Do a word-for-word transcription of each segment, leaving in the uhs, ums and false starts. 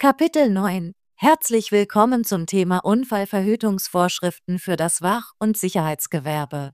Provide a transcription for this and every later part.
Kapitel neun. Herzlich willkommen zum Thema Unfallverhütungsvorschriften für das Wach- und Sicherheitsgewerbe.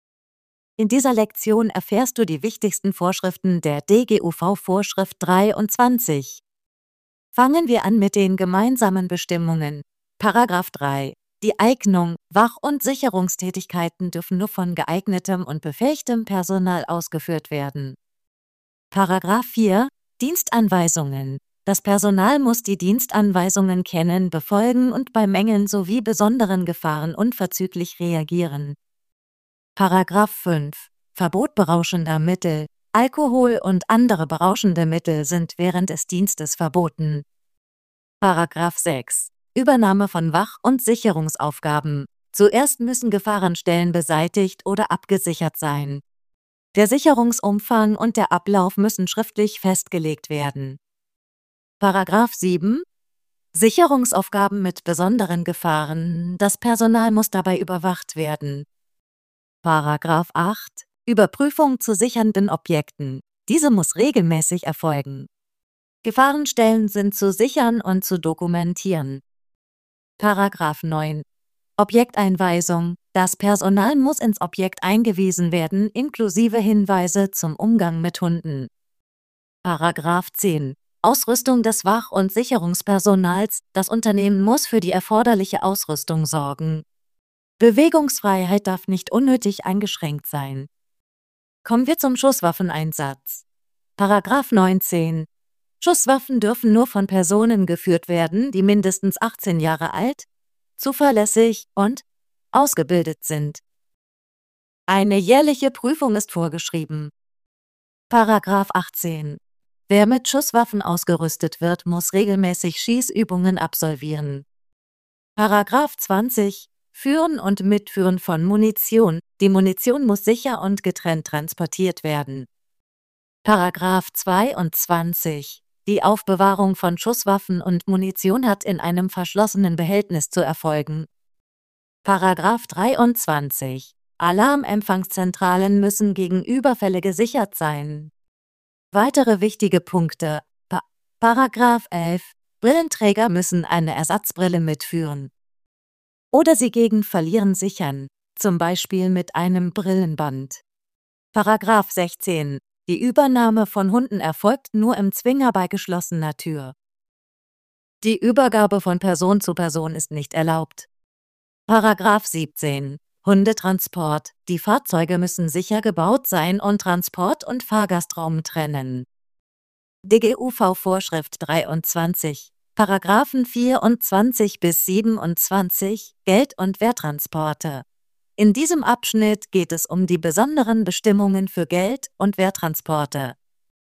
In dieser Lektion erfährst du die wichtigsten Vorschriften der D G U V-Vorschrift dreiundzwanzig. Fangen wir an mit den gemeinsamen Bestimmungen. Paragraph drei. Die Eignung, Wach- und Sicherungstätigkeiten dürfen nur von geeignetem und befähigtem Personal ausgeführt werden. Paragraph vier. Dienstanweisungen. Das Personal muss die Dienstanweisungen kennen, befolgen und bei Mängeln sowie besonderen Gefahren unverzüglich reagieren. Paragraph fünf. Verbot berauschender Mittel. Alkohol und andere berauschende Mittel sind während des Dienstes verboten. Paragraph sechs. Übernahme von Wach- und Sicherungsaufgaben. Zuerst müssen Gefahrenstellen beseitigt oder abgesichert sein. Der Sicherungsumfang und der Ablauf müssen schriftlich festgelegt werden. Paragraph sieben. Sicherungsaufgaben mit besonderen Gefahren. Das Personal muss dabei überwacht werden. Paragraph acht. Überprüfung zu sichernden Objekten. Diese muss regelmäßig erfolgen. Gefahrenstellen sind zu sichern und zu dokumentieren. Paragraph neun. Objekteinweisung. Das Personal muss ins Objekt eingewiesen werden, inklusive Hinweise zum Umgang mit Hunden. Paragraph zehn. Ausrüstung des Wach- und Sicherungspersonals. Das Unternehmen muss für die erforderliche Ausrüstung sorgen. Bewegungsfreiheit darf nicht unnötig eingeschränkt sein. Kommen wir zum Schusswaffeneinsatz. Paragraph neunzehn. Schusswaffen dürfen nur von Personen geführt werden, die mindestens achtzehn Jahre alt, zuverlässig und ausgebildet sind. Eine jährliche Prüfung ist vorgeschrieben. Paragraph achtzehn. Wer mit Schusswaffen ausgerüstet wird, muss regelmäßig Schießübungen absolvieren. Paragraph zwanzig. Führen und Mitführen von Munition. Die Munition muss sicher und getrennt transportiert werden. Paragraph zweiundzwanzig. Die Aufbewahrung von Schusswaffen und Munition hat in einem verschlossenen Behältnis zu erfolgen. Paragraph dreiundzwanzig. Alarmempfangszentralen müssen gegen Überfälle gesichert sein. Weitere wichtige Punkte. Pa Paragraph elf. Brillenträger müssen eine Ersatzbrille mitführen. Oder sie gegen Verlieren sichern, zum Beispiel mit einem Brillenband. Paragraph sechzehn. Die Übernahme von Hunden erfolgt nur im Zwinger bei geschlossener Tür. Die Übergabe von Person zu Person ist nicht erlaubt. Paragraph siebzehn. Hundetransport. Die Fahrzeuge müssen sicher gebaut sein und Transport- und Fahrgastraum trennen. D G U V-Vorschrift dreiundzwanzig. Paragraphen vierundzwanzig bis siebenundzwanzig. Geld- und Werttransporte. In diesem Abschnitt geht es um die besonderen Bestimmungen für Geld- und Werttransporte.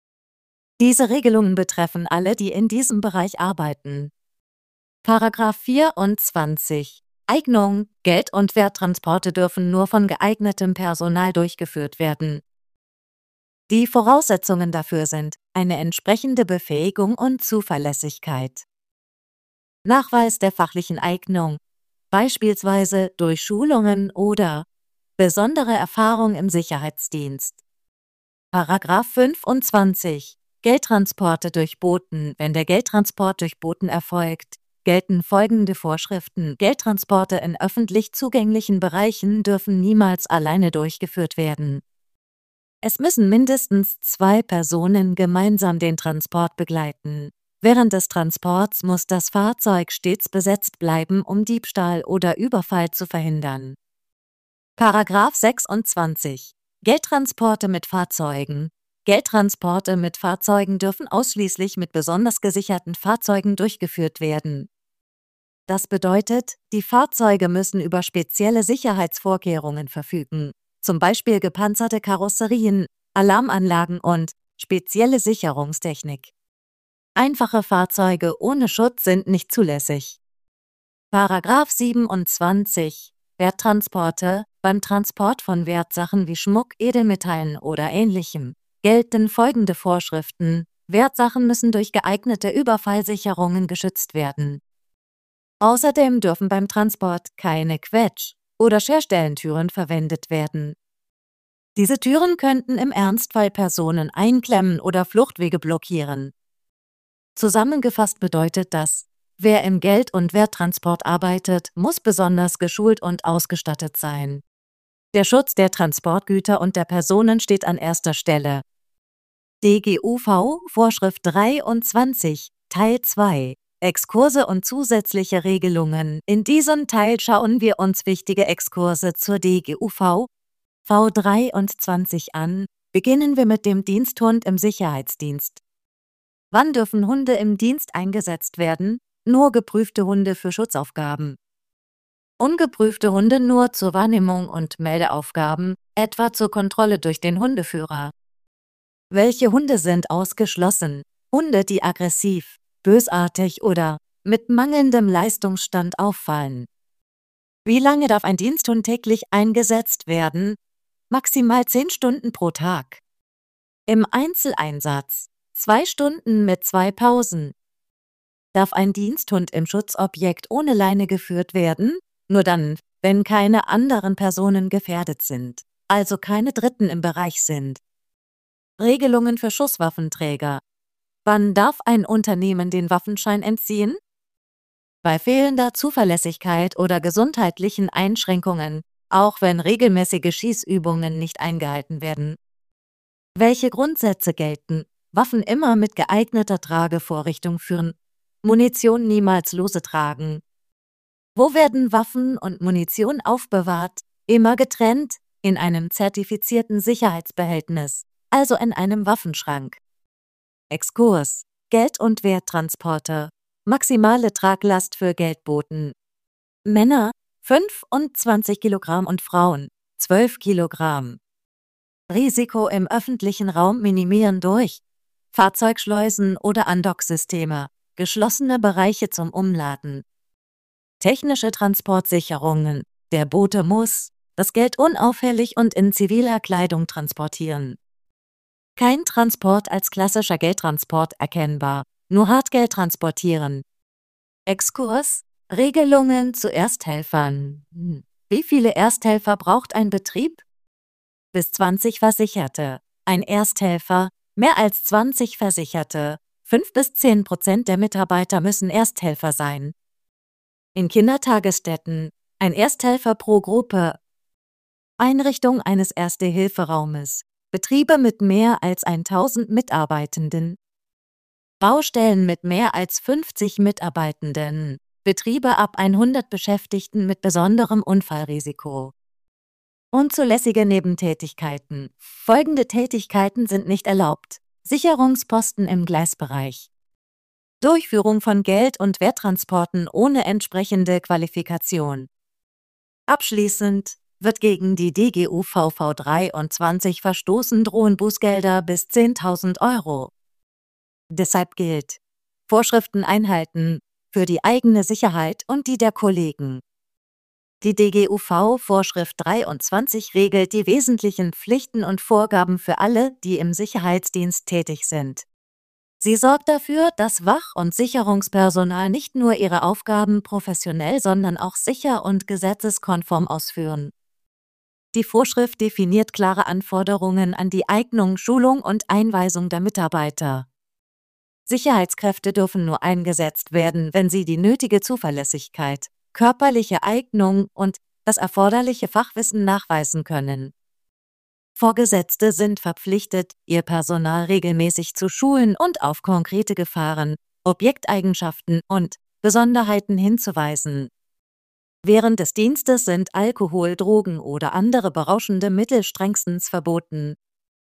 Diese Regelungen betreffen alle, die in diesem Bereich arbeiten. Paragraph vierundzwanzig. Eignung. Geld- und Werttransporte dürfen nur von geeignetem Personal durchgeführt werden. Die Voraussetzungen dafür sind eine entsprechende Befähigung und Zuverlässigkeit. Nachweis der fachlichen Eignung, beispielsweise durch Schulungen oder besondere Erfahrung im Sicherheitsdienst. Paragraph fünfundzwanzig. Geldtransporte durch Boten. Wenn der Geldtransport durch Boten erfolgt, gelten folgende Vorschriften. Geldtransporte in öffentlich zugänglichen Bereichen dürfen niemals alleine durchgeführt werden. Es müssen mindestens zwei Personen gemeinsam den Transport begleiten. Während des Transports muss das Fahrzeug stets besetzt bleiben, um Diebstahl oder Überfall zu verhindern. Paragraph sechsundzwanzig. Geldtransporte mit Fahrzeugen. Geldtransporte mit Fahrzeugen dürfen ausschließlich mit besonders gesicherten Fahrzeugen durchgeführt werden. Das bedeutet, die Fahrzeuge müssen über spezielle Sicherheitsvorkehrungen verfügen, zum Beispiel gepanzerte Karosserien, Alarmanlagen und spezielle Sicherungstechnik. Einfache Fahrzeuge ohne Schutz sind nicht zulässig. Paragraph siebenundzwanzig. Werttransporte. Beim Transport von Wertsachen wie Schmuck, Edelmetallen oder Ähnlichem gelten folgende Vorschriften. Wertsachen müssen durch geeignete Überfallsicherungen geschützt werden. Außerdem dürfen beim Transport keine Quetsch- oder Scherstellentüren verwendet werden. Diese Türen könnten im Ernstfall Personen einklemmen oder Fluchtwege blockieren. Zusammengefasst bedeutet das: Wer im Geld- und Werttransport arbeitet, muss besonders geschult und ausgestattet sein. Der Schutz der Transportgüter und der Personen steht an erster Stelle. D G U V Vorschrift dreiundzwanzig, Teil zwei. Exkurse und zusätzliche Regelungen. In diesem Teil schauen wir uns wichtige Exkurse zur D G U V V dreiundzwanzig an. Beginnen wir mit dem Diensthund im Sicherheitsdienst. Wann dürfen Hunde im Dienst eingesetzt werden? Nur geprüfte Hunde für Schutzaufgaben. Ungeprüfte Hunde nur zur Wahrnehmung und Meldeaufgaben, etwa zur Kontrolle durch den Hundeführer. Welche Hunde sind ausgeschlossen? Hunde, die aggressiv, bösartig oder mit mangelndem Leistungsstand auffallen. Wie lange darf ein Diensthund täglich eingesetzt werden? Maximal zehn Stunden pro Tag. Im Einzeleinsatz zwei Stunden mit zwei Pausen. Darf ein Diensthund im Schutzobjekt ohne Leine geführt werden? Nur dann, wenn keine anderen Personen gefährdet sind, also keine Dritten im Bereich sind. Regelungen für Schusswaffenträger. Wann darf ein Unternehmen den Waffenschein entziehen? Bei fehlender Zuverlässigkeit oder gesundheitlichen Einschränkungen, auch wenn regelmäßige Schießübungen nicht eingehalten werden. Welche Grundsätze gelten? Waffen immer mit geeigneter Tragevorrichtung führen. Munition niemals lose tragen. Wo werden Waffen und Munition aufbewahrt? Immer getrennt, in einem zertifizierten Sicherheitsbehältnis, also in einem Waffenschrank. Exkurs: Geld- und Werttransporter. Maximale Traglast für Geldboten. Männer fünfundzwanzig Kilogramm und Frauen zwölf Kilogramm. Risiko im öffentlichen Raum minimieren durch Fahrzeugschleusen oder Andocksysteme, geschlossene Bereiche zum Umladen. Technische Transportsicherungen. Der Bote muss das Geld unauffällig und in ziviler Kleidung transportieren. Kein Transport als klassischer Geldtransport erkennbar, nur Hartgeld transportieren. Exkurs: Regelungen zu Ersthelfern. Wie viele Ersthelfer braucht ein Betrieb? Bis zwanzig Versicherte. Ein Ersthelfer, mehr als zwanzig Versicherte. fünf bis zehn Prozent der Mitarbeiter müssen Ersthelfer sein. In Kindertagesstätten ein Ersthelfer pro Gruppe. Einrichtung eines Erste-Hilfe-Raumes. Betriebe mit mehr als tausend Mitarbeitenden. Baustellen mit mehr als fünfzig Mitarbeitenden. Betriebe ab hundert Beschäftigten mit besonderem Unfallrisiko. Unzulässige Nebentätigkeiten. Folgende Tätigkeiten sind nicht erlaubt. Sicherungsposten im Gleisbereich. Durchführung von Geld- und Werttransporten ohne entsprechende Qualifikation. Abschließend: Wird gegen die D G U V V dreiundzwanzig verstoßen, drohen Bußgelder bis zehntausend Euro. Deshalb gilt: Vorschriften einhalten, für die eigene Sicherheit und die der Kollegen. Die D G U V-Vorschrift dreiundzwanzig regelt die wesentlichen Pflichten und Vorgaben für alle, die im Sicherheitsdienst tätig sind. Sie sorgt dafür, dass Wach- und Sicherungspersonal nicht nur ihre Aufgaben professionell, sondern auch sicher und gesetzeskonform ausführen. Die Vorschrift definiert klare Anforderungen an die Eignung, Schulung und Einweisung der Mitarbeiter. Sicherheitskräfte dürfen nur eingesetzt werden, wenn sie die nötige Zuverlässigkeit, körperliche Eignung und das erforderliche Fachwissen nachweisen können. Vorgesetzte sind verpflichtet, ihr Personal regelmäßig zu schulen und auf konkrete Gefahren, Objekteigenschaften und Besonderheiten hinzuweisen. Während des Dienstes sind Alkohol, Drogen oder andere berauschende Mittel strengstens verboten.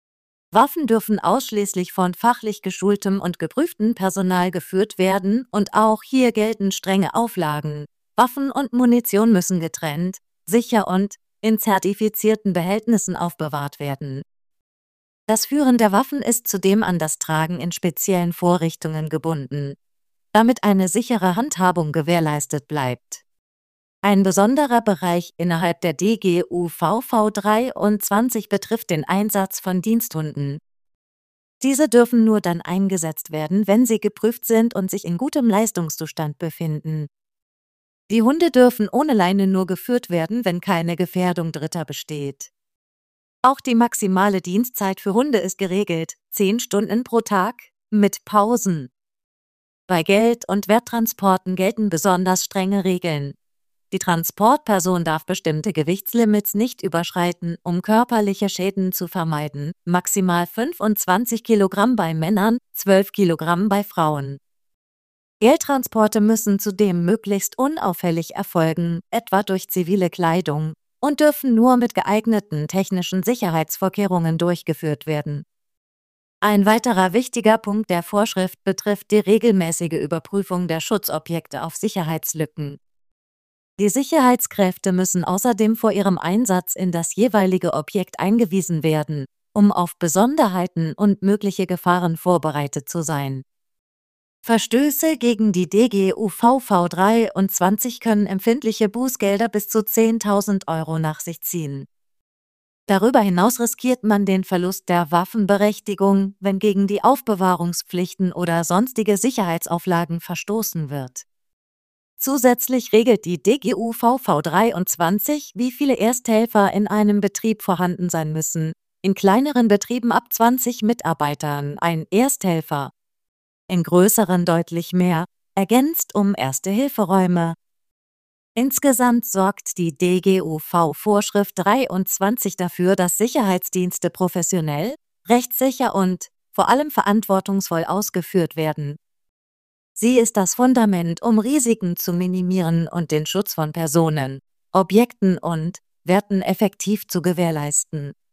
Waffen dürfen ausschließlich von fachlich geschultem und geprüftem Personal geführt werden und auch hier gelten strenge Auflagen. Waffen und Munition müssen getrennt, sicher und in zertifizierten Behältnissen aufbewahrt werden. Das Führen der Waffen ist zudem an das Tragen in speziellen Vorrichtungen gebunden, damit eine sichere Handhabung gewährleistet bleibt. Ein besonderer Bereich innerhalb der D G U V V dreiundzwanzig betrifft den Einsatz von Diensthunden. Diese dürfen nur dann eingesetzt werden, wenn sie geprüft sind und sich in gutem Leistungszustand befinden. Die Hunde dürfen ohne Leine nur geführt werden, wenn keine Gefährdung Dritter besteht. Auch die maximale Dienstzeit für Hunde ist geregelt, zehn Stunden pro Tag, mit Pausen. Bei Geld- und Werttransporten gelten besonders strenge Regeln. Die Transportperson darf bestimmte Gewichtslimits nicht überschreiten, um körperliche Schäden zu vermeiden, maximal fünfundzwanzig Kilogramm bei Männern, zwölf Kilogramm bei Frauen. Geldtransporte müssen zudem möglichst unauffällig erfolgen, etwa durch zivile Kleidung, und dürfen nur mit geeigneten technischen Sicherheitsvorkehrungen durchgeführt werden. Ein weiterer wichtiger Punkt der Vorschrift betrifft die regelmäßige Überprüfung der Schutzobjekte auf Sicherheitslücken. Die Sicherheitskräfte müssen außerdem vor ihrem Einsatz in das jeweilige Objekt eingewiesen werden, um auf Besonderheiten und mögliche Gefahren vorbereitet zu sein. Verstöße gegen die D G U V V dreiundzwanzig können empfindliche Bußgelder bis zu zehntausend Euro nach sich ziehen. Darüber hinaus riskiert man den Verlust der Waffenberechtigung, wenn gegen die Aufbewahrungspflichten oder sonstige Sicherheitsauflagen verstoßen wird. Zusätzlich regelt die D G U V V dreiundzwanzig, wie viele Ersthelfer in einem Betrieb vorhanden sein müssen. In kleineren Betrieben ab zwanzig Mitarbeitern ein Ersthelfer, in größeren deutlich mehr, ergänzt um Erste-Hilfe-Räume. Insgesamt sorgt die D G U V-Vorschrift dreiundzwanzig dafür, dass Sicherheitsdienste professionell, rechtssicher und vor allem verantwortungsvoll ausgeführt werden. Sie ist das Fundament, um Risiken zu minimieren und den Schutz von Personen, Objekten und Werten effektiv zu gewährleisten.